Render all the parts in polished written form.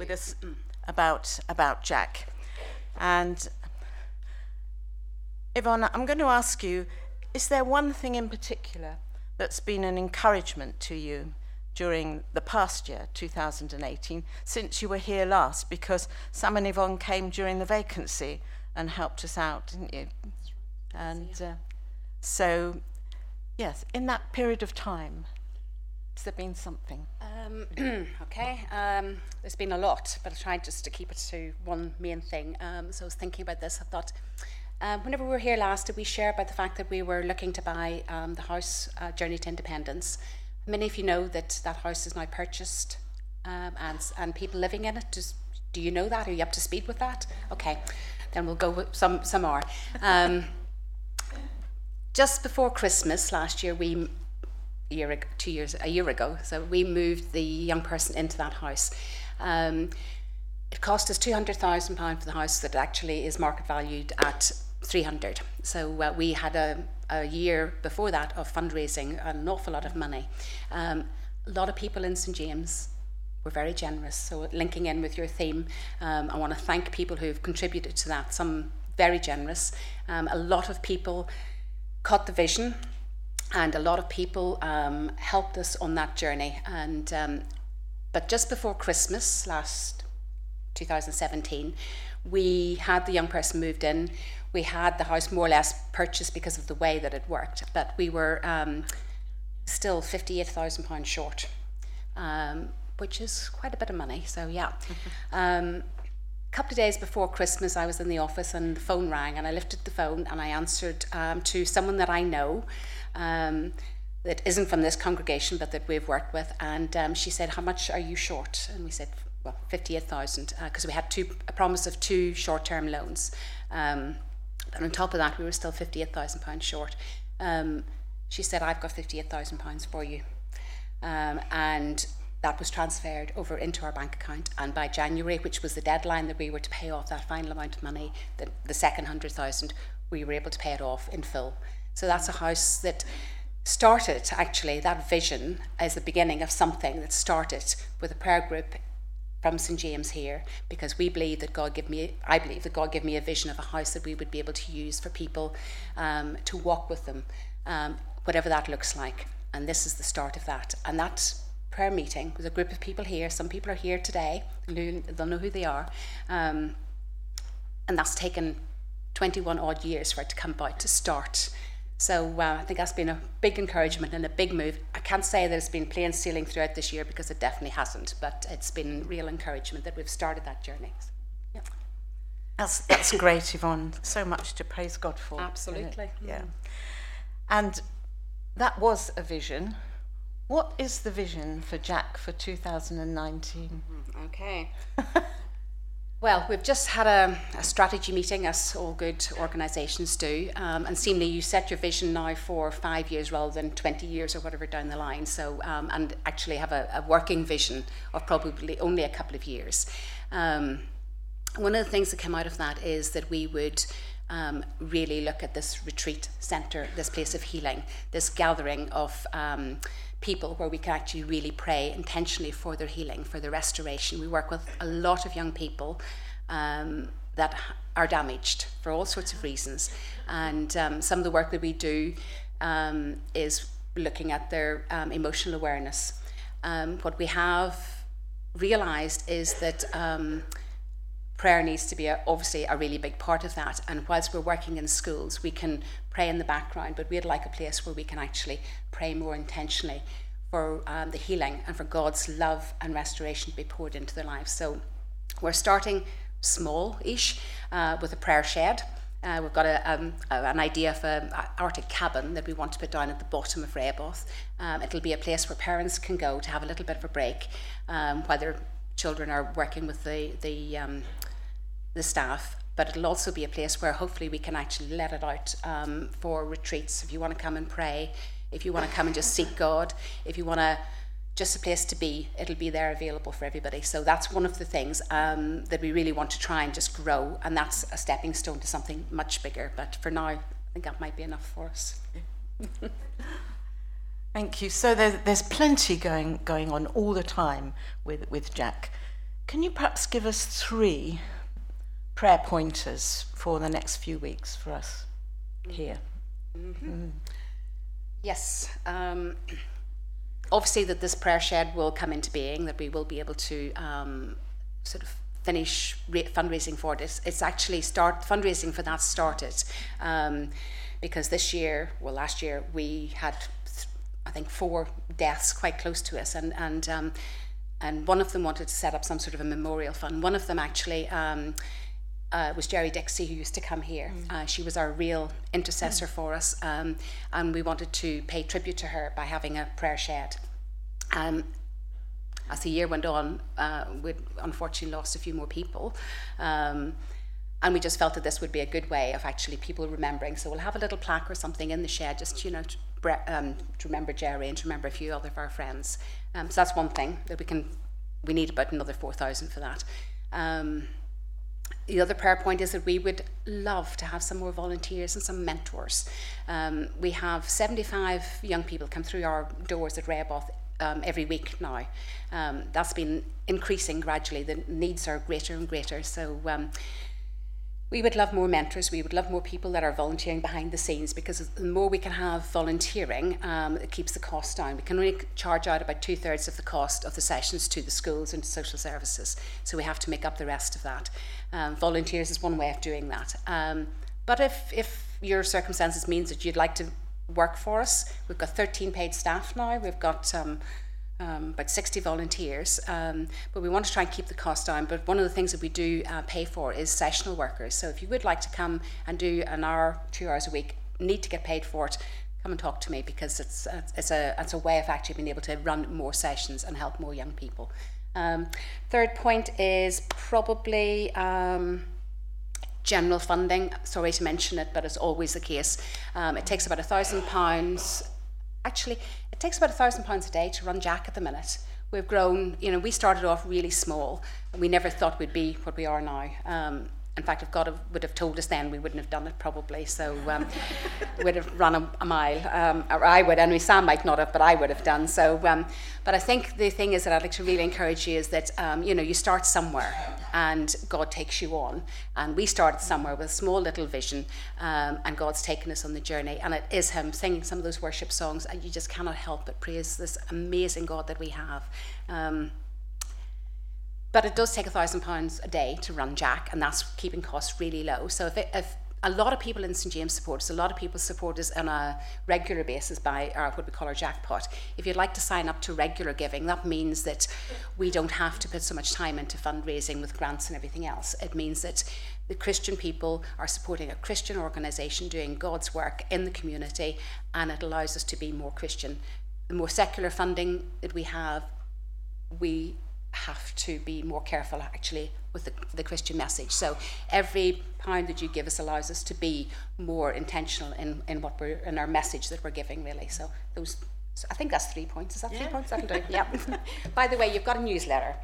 with us about Jack. And Yvonne, I'm going to ask you, is there one thing in particular that's been an encouragement to you during the past year, 2018, since you were here last? Because Sam and Yvonne came during the vacancy and helped us out, didn't you? And so, yes, in that period of time, has there been something? Okay, there's been a lot, but I tried just to keep it to one main thing. So I was thinking about this. I thought, whenever we were here last, did we share about the fact that we were looking to buy the house, Journey to Independence? Many of you know that that house is now purchased, and people living in it. Do you know that? Are you up to speed with that? Okay, then we'll go with some more. Just before Christmas last year, a year ago, so we moved the young person into that house. It cost us £200,000 for the house that actually is market valued at 300. So we had a year before that of fundraising, an awful lot of money. A lot of people in St James were very generous. So linking in with your theme, I want to thank people who've contributed to that. Some very generous. A lot of people caught the vision, and a lot of people helped us on that journey. And but just before Christmas last 2017, we had the young person moved in. We had the house more or less purchased because of the way that it worked, but we were still £58,000 short, which is quite a bit of money. So yeah. A couple of days before Christmas, I was in the office and the phone rang, and I lifted the phone and I answered to someone that I know, that isn't from this congregation but that we've worked with, and she said, "How much are you short?" And we said, well, 58,000, because we had a promise of 2 short-term loans. But on top of that, we were still £58,000 short. She said, "I've got £58,000 for you," and that was transferred over into our bank account. And by January, which was the deadline that we were to pay off that final amount of money, the second 100,000, we were able to pay it off in full. So that's a house that started, actually, that vision as the beginning of something that started with a prayer group from St James here, because we believe that I believe that God gave me a vision of a house that we would be able to use for people to walk with them, whatever that looks like. And this is the start of that. And that prayer meeting was a group of people here. Some people are here today, they'll know who they are. And that's taken 21 odd years for it to come about, to start. So I think that's been a big encouragement and a big move. I can't say that it's been plain sailing throughout this year, because it definitely hasn't, but it's been real encouragement that we've started that journey. So, yeah. That's great, Yvonne. So much to praise God for. Absolutely. Yeah. And that was a vision. What is the vision for Jack for 2019? Okay. Well, we've just had a strategy meeting, as all good organisations do, and seemingly you set your vision now for 5 years rather than 20 years or whatever down the line. So, and actually have a working vision of probably only a couple of years. One of the things that came out of that is that we would really look at this retreat centre, this place of healing, this gathering of people where we can actually really pray intentionally for their healing, for their restoration. We work with a lot of young people that are damaged for all sorts of reasons, and some of the work that we do is looking at their emotional awareness. What we have realised is that prayer needs to be obviously a really big part of that, and whilst we're working in schools, we can pray in the background, but we'd like a place where we can actually pray more intentionally for the healing and for God's love and restoration to be poured into their lives. So we're starting small-ish with a prayer shed. We've got an idea of an Arctic cabin that we want to put down at the bottom of Rehoboth. It'll be a place where parents can go to have a little bit of a break while their children are working with the staff. But it'll also be a place where hopefully we can actually let it out for retreats. If you want to come and pray, if you want to come and just seek God, if you want to just a place to be, it'll be there available for everybody. So that's one of the things that we really want to try and just grow, and that's a stepping stone to something much bigger. But for now, I think that might be enough for us. Thank you. So there's plenty going on all the time with Jack. Can you perhaps give us 3 prayer pointers for the next few weeks for us here? Yes. Obviously that this prayer shed will come into being, that we will be able to sort of finish fundraising for it. It's actually fundraising for that started because last year we had I think 4 deaths quite close to us, and one of them wanted to set up some sort of a memorial fund. One of them actually was Jerry Dixie, who used to come here. She was our real intercessor for us, and we wanted to pay tribute to her by having a prayer shed. As the year went on, we'd unfortunately lost a few more people, and we just felt that this would be a good way of actually people remembering. So we'll have a little plaque or something in the shed, just to remember Jerry and to remember a few other of our friends. So that's one thing that we need about another 4,000 for that. The other prayer point is that we would love to have some more volunteers and some mentors. We have 75 young people come through our doors at Rehoboth every week now. That's been increasing gradually. The needs are greater and greater. So we would love more mentors. We would love more people that are volunteering behind the scenes, because the more we can have volunteering, it keeps the cost down. We can only charge out about 2/3 of the cost of the sessions to the schools and to social services. So we have to make up the rest of that. Volunteers is one way of doing that. But if your circumstances means that you'd like to work for us, we've got 13 paid staff now. We've got about 60 volunteers, but we want to try and keep the cost down. But one of the things that we do pay for is sessional workers. So if you would like to come and do an hour, 2 hours a week, need to get paid for it, come and talk to me, because it's a way of actually being able to run more sessions and help more young people. Third point is probably general funding. Sorry to mention it, but it's always the case. It takes about £1,000. Actually, it takes about £1,000 a day to run Jack at the minute. We've grown, we started off really small, and we never thought we'd be what we are now. In fact, if God would have told us then, we wouldn't have done it probably. So we'd have run a mile, or I would. Anyway, Sam might not have, but I would have done. So, but I think the thing is that I'd like to really encourage you is that, you start somewhere and God takes you on. And we started somewhere with a small little vision, and God's taken us on the journey. And it is Him singing some of those worship songs, and you just cannot help but praise this amazing God that we have. But it does take £1,000 a day to run Jack, and that's keeping costs really low. So if a lot of people in St James support us, a lot of people support us on a regular basis by what we call our jackpot. If you'd like to sign up to regular giving, that means that we don't have to put so much time into fundraising with grants and everything else. It means that the Christian people are supporting a Christian organisation doing God's work in the community, and it allows us to be more Christian. The more secular funding that we have to be more careful actually with the Christian message. So every pound that you give us allows us to be more intentional in our message that we're giving, really. So I think that's 3 points. Is that 3 points? That'll do. Yeah. By the way, you've got a newsletter.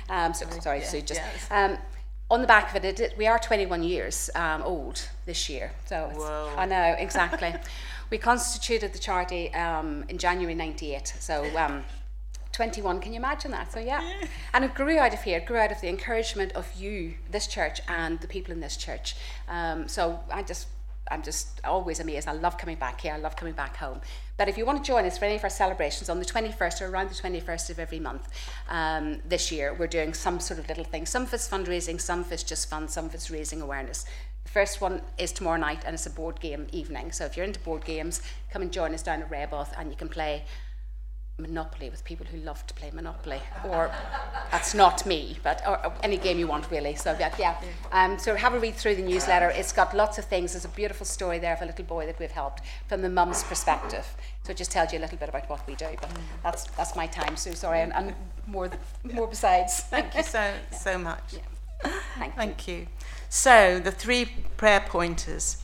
On the back of it, we are 21 years old this year. So Whoa. I know, exactly. We constituted the charity in January 98. So 21, can you imagine that? So yeah. And it grew out of here. It grew out of the encouragement of you, this church, and the people in this church. So I'm just always amazed. I love coming back here. I love coming back home. But if you want to join us for any of our celebrations on the 21st or around the 21st of every month, this year we're doing some sort of little thing. Some of it's fundraising, some of it's just fun, some of it's raising awareness. The first one is tomorrow night, and it's a board game evening. So if you're into board games, come and join us down at Rehoboth, and you can play Monopoly with people who love to play Monopoly, or that's not me, but or any game you want, really. So so have a read through the newsletter. It's got lots of things. There's a beautiful story there of a little boy that we've helped from the mum's perspective. So it just tells you a little bit about what we do. But that's my time. So sorry, and more besides. Thank you so much. Yeah. Thank you. So the 3 prayer pointers.